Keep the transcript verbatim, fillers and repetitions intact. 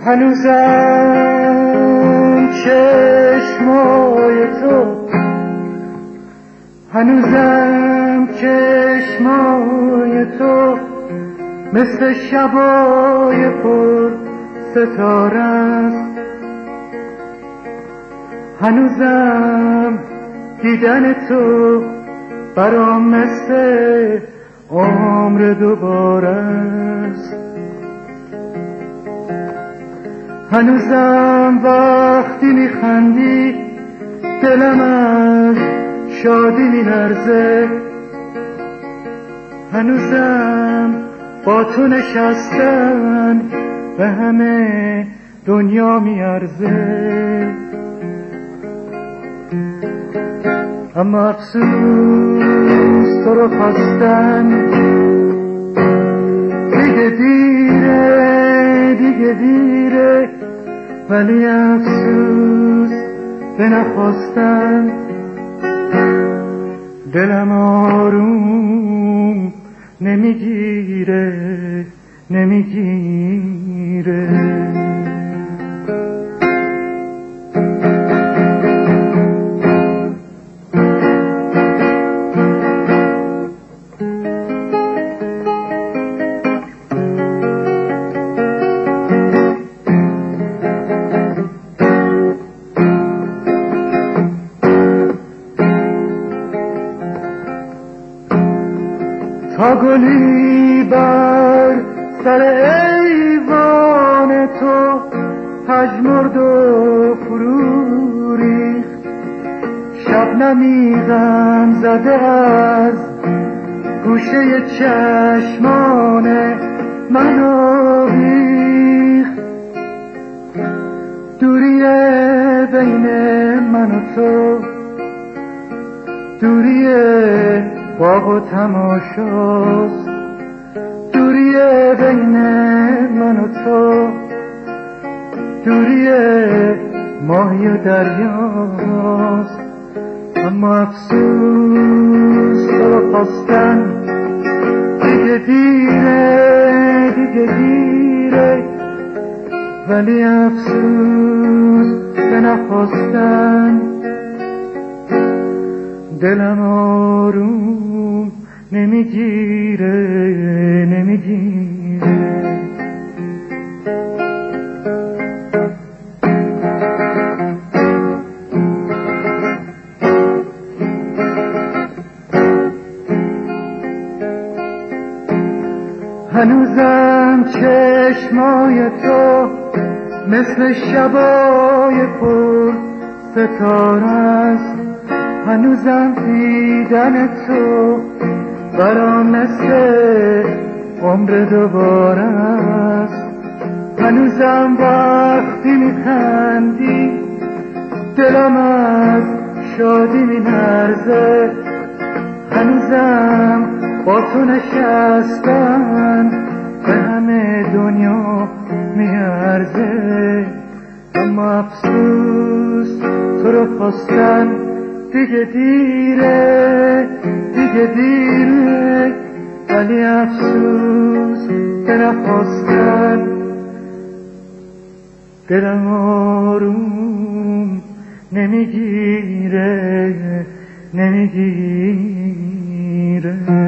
هنوزم چشمای تو هنوزم چشمای تو مثل شبای پر ستاره است. هنوزم دیدن تو برام مثل عمر دوباره است. هنوزم وقتی میخندی دلم از شادی میلرزه. هنوزم با تو نشستن به همه دنیا میارزه. اما افسوس تو رو خواستن دیگه دیره دیگه دیره، ولی افسوس به نخواستن دلم آروم نمیگیره نمیگیره. تا گلی بر سر ایوان تو پژمرد و فرو ریخت، شبنمی غم زده از گوشه چشمان من آویخت. دوری بین من و تو دوری باغ و تماشاست، دوری بین من و تو دوری ماهی و دریاست. اما افسوس تو خواستن دیگه دیره دیگه دیره، ولی افسوس به نخواستن دلم آروم نمیگیره نمیگیره. هنوزم چشمای تو مثل شبای پر ستاره است. هنوزم دیدن تو برام مثل عمر دوباره است. هنوزم وقتی میخندی دلم از شادی میلرزه. هنوزم با تو نشستن به همه دنیا میارزه. اما افسوس تو رو خواستن دیگه دیره دیگه دیره، ولی افسوس که نخواستن دلم آروم نمیگیره نمیگیره.